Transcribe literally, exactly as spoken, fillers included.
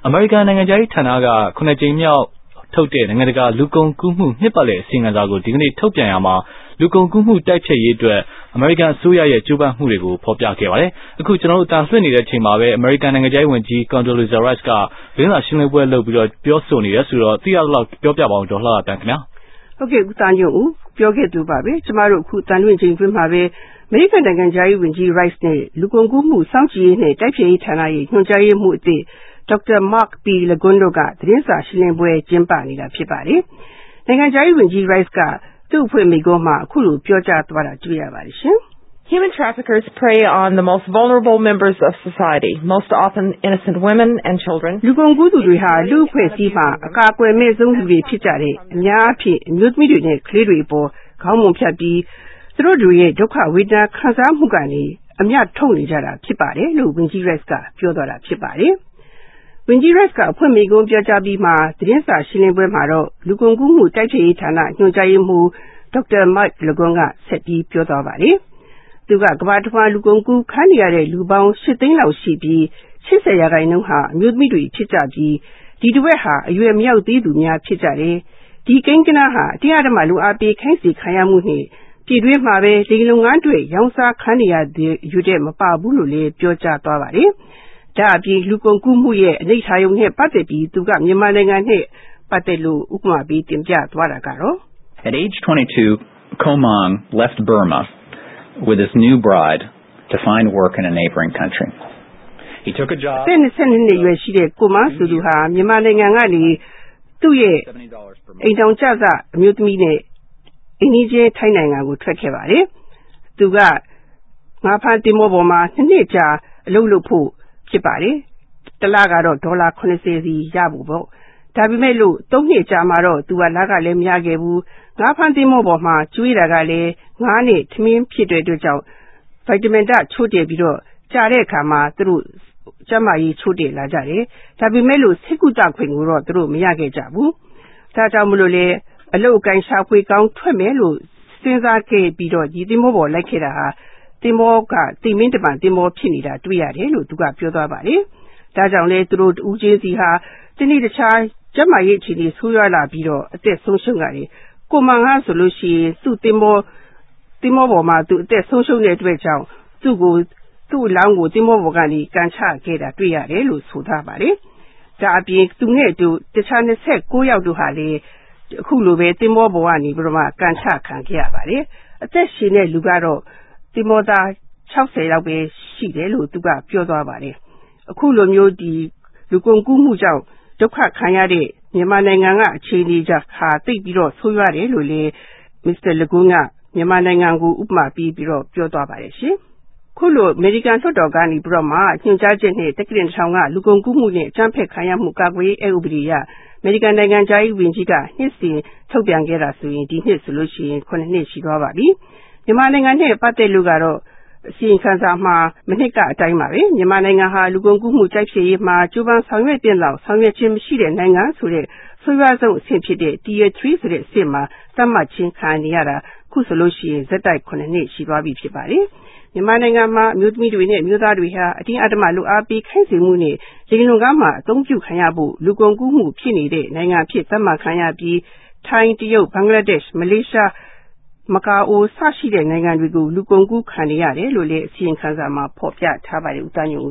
အမေရိကန်နိုင်ငံသားဌာနကခုနှစ်ကြိမ်မြောက်ထုတ်တဲ့နိုင်ငံတကာလူကုန်ကူးမှုနှစ်ပတ်လည်အစီအမံစာကိုဒီကနေ့ထုတ်ပြန်ရမှာလူကုန်ကူးမှုတိုက်ဖျက်ရေးအတွက်အမေရိကန်အစိုးရရဲ့ကြိုးပမ်းမှုတွေကိုဖော်ပြခဲ့ပါတယ်။အခုကျွန်တော်တို့အတန်ဆွေးနေတဲ့အချိန်မှာပဲအမေရိကန်နိုင်ငံသားဝန်ကြီး Condoleezza Rice ကသတင်းစာရှင်းလင်းပွဲလုပ်ပြီးတော့ပြောဆိုနေတယ်ဆိုတော့သိရလောက်ပြောပြပါအောင်ဒေါ်လှလှတန်းခင်ဗျာ။ဟုတ်ကဲ့ဦးသားညွန့်ဦးပြောခဲ့သူပါပဲ။ကျမတို့အခုတန်လွင့်ချိန်တွင်မှာပဲအမေရိကန်နိုင်ငံသားဝန်ကြီး Rice နဲ့လူကုန်ကူးမှုစောင့်ကြည့်ရေးနဲ့တိုက်ဖျက်ရေးဌာနရဲ့ညွှန်ကြားရေးမှူးအသစ်ဒေါက်တာ Mark P. Lagon တို့ကသတင်းစာရှင်းလင်းပွဲကျင်းပနေတာဖြစ်ပါတယ်။နိုင်ငံခြားရေးဝန်ကြီး Rice ကသူ့အဖွဲ့မိန့်ခွန်းမှာအခုလိုပြောကြားသွားတာတွေ့ရပါတယ်ရှင်။ Human traffickers prey on the most vulnerable members of society, most often innocent women and children. လူကုန်ကူးသူတွေဟာလူ့အဖွဲ့အစည်းမှာအကာအကွယ်မဲ့ဆုံးလူတွေဖြစ်ကြတဲ့အများအပြားအမျိုးသမီးတွေနဲ့ကလေးတွေအပေါ်ခေါင်းမုံဖြတ်ပြီးသူတို့တွေရဲ့ဒုက္ခဝေဒနာခံစားမှုကနေအမျက်ထုတ်နေကြတာဖြစ်ပါတယ်လို့ဝန်ကြီး Rice ကပြောသွားတာဖြစ်ပါတယ်။ဝန်ကြီး Rice ကအဖွဲ့မိန့်ခွန်းပြောကြားပြီးမှသတင်းစာရှင်းလင်းပွဲမှာတော့လူကုန်ကူးမှုတိုက်ဖျက်ရေးဌာနညွှန်ကြားရေးမှူးဒေါက်တာ Mark Lagon ကဆက်ပြီးပြောသွားပါတယ်။သူကကမ္ဘာတစ်ဝှမ်းလူကုန်ကူးခံရတဲ့လူပေါင်းရှစ်သိန်းလောက်ရှိပြီး၈၀ရာခိုင်နှုန်းဟာအမျိုးသမီးတွေဖြစ်ကြပြီးဒီတစ်ဝက်ဟာအရွယ်မရောက်သေးသူများဖြစ်ကြတယ်။ဒီကိန်းကနဟာအတင်းအဓမ္မလူအားပေးခိုင်းစေခံရမှုနဲ့ပြည်တွင်းမှာပဲလိင်လုံငန်းတွေရောင်းစားခံရတဲ့ယူတဲ့မပါဘူးလို့လည်းပြောကြားသွားပါတယ်။ဒါအပြင်လူကုန်ကူးမှုရဲ့အနိဋ္ဌာရုံနဲ့ပတ်သက်ပြီးသူကမြန်မာနိုင်ငံနဲ့ပတ်သက်လို့ဥပမာပေးတင်ပြသွားတာကတော့ At age twenty-two, Komang left Burma with his new bride to find work in a neighboring country. He took a job. အသက်၂၂နှစ်ရွယ်ရှိတဲ့ကိုမန်းဆိုသူဟာမြန်မာနိုင်ငံကနေသူ့ရဲ့အိမ်တောင်ကျကအမျိုးသမီးနဲ့အိမ်ကြီးချင်းထိုင်းနိုင်ငံကိုထွက်ခဲ့ပါတယ်။သူကငါးဖမ်းတင်မောပေါ်မှာနှစ်နှစ်ကြာအလုပ်လုပ်ဖို့ဖြစ်ပါတယ်။တစ်လကတော့ဒေါ်လာခုနှစ်ဆယ်စီရဖို့ပေါ့။ဒါပေမဲ့လို့သုံးနှစ်ကြာမှတော့သူကလကလည်းမရခဲ့ဘူး။ငါးဖမ်းတင်မောပေါ်မှာကျွေးတာကလည်းငါးနဲ့ထမင်းဖြစ်တဲ့အတွက်ကြောင့်ဗိုက်တမင်ဓာတ်ချို့တယ်ပြီးတော့ကြာတဲ့အခါမှာသူတို့ကျမကြီးချို့တယ်လာကြတယ်။ဒါပေမဲ့လို့စိတ်ကူတာခွင့်ကိုတော့သူတို့မရခဲ့ကြဘူး။ဒါကြောင့်မလို့လေအလုတ်အကင်ရှာဖွေကောင်းထွက်မယ်လို့စဉ်းစားခဲ့ပြီးတော့ဒီတင်မောပေါ်လိုက်ခဲ့တာဟာတင်မောကတိမင်းတပံတင်မောဖြစ်နေတာတွေ့ရတယ်လို့သူကပြောသွားပါတယ်။ဒါကြောင့်လေသူတို့ဦးချင်းစီဟာတနေ့တခြားကျမကြီးအခြေအနေဆိုးရွားလာပြီးတော့အသက်ဆုံးရှုံးကြတယ်။ကိုမန်ဟာဆိုလို့ရှိရင်သူ့တင်မောတင်မောပေါ်မှာသူအသက်ဆုံးရှုံးတဲ့အတွက်ကြောင့်သူ့ကိုသူ့အလောင်းကိုတင်မောပေါ်ကနေကန်ချခဲ့တာတွေ့ရတယ်လို့ဆိုထားပါတယ်။ဒါအပြင်သူနဲ့အတူတခြား၂၉ယောက်တို့ဟာလေအခုလိုပဲတင်မောပေါ်ကနေပြီးတော့မှကန်ချခံခဲ့ရပါတယ်။အသက်ရှင်တဲ့လူကတော့တင်မောသား၆၀လောက်ပဲရှိတယ်လို့သူကပြောသွားပါတယ်။အခုလိုမျိုးဒီလူကုန်ကူးမှုကြောင့်ဒုက္ခခံရတဲ့မြန်မာနိုင်ငံကအခြေအနေကြဟာသိပြီးတော့ဆိုးရွားတယ်လို့လေမစ္စတာ Lagon ကမြန်မာနိုင်ငံကိုဥပမာပေးပြီးတော့ပြောသွားပါတယ်ရှင်။ခုလိုအမေရိကန်လွှတ်တော်ကနေပြီးတော့မှညွှန်ကြားချက်နဲ့တက္ကသိုလ်ထောင်ကလူကုန်ကူးမှုနဲ့အကြမ်းဖက်ခံရမှုကာကွယ်ရေးအဥပဒေအရအမေရိကန်နိုင်ငံသားရေးဝန်ကြီးကနှစ်စဉ်ထုတ်ပြန်ခဲ့တာဆိုရင်ဒီနှစ်ဆိုလို့ရှိရင်ခုနှစ်နှစ်ရှိသွားပါပြီ။မြန်မာနိုင်ငံနဲ့ပတ်သက်လို့ကတော့အစီရင်ခံစာမှာမနှစ်ကအတိုင်းပါပဲမြန်မာနိုင်ငံဟာလူကုန်ကူးမှုတိုက်ဖျက်ရေးမှာကျူးပန်းဆောင်ရွက်တဲ့လောက်ဆောင်ရွက်ခြင်းမရှိတဲ့နိုင်ငံဆိုတဲ့ဆိုးရွားဆုံးအဆင့်ဖြစ်တဲ့ Tier three ဆိုတဲ့အဆင့်မှာသတ်မှတ်ခြင်းခံနေရတာခုဆိုလို့ရှိရင်ဇက်တိုက်ခုနှစ်နှစ်ရှိသွားပြီဖြစ်ပါတယ်။မြန်မာနိုင်ငံမှာအမျိုးသမီးတွေနဲ့အမျိုးသားတွေဟာအတင်းအဓမ္မလူအားပေးခိုင်းစေမှုနဲ့လိင်လုံကားမှာအသုံးပြုခံရဖို့လူကုန်ကူးမှုဖြစ်နေတဲ့နိုင်ငံဖြစ်သတ်မှတ်ခံရပြီးထိုင်းတရုတ်ဘင်္ဂလားဒေ့ရှ်မလေးရှားမကာအိုစရှိတဲ့နိုင်ငံတွေကိုလူကုန်ကူးခံနေရတယ်လို့လည်းအစီရင်ခံစာမှာဖော်ပြထားပါတယ်ဦးသားညွန့်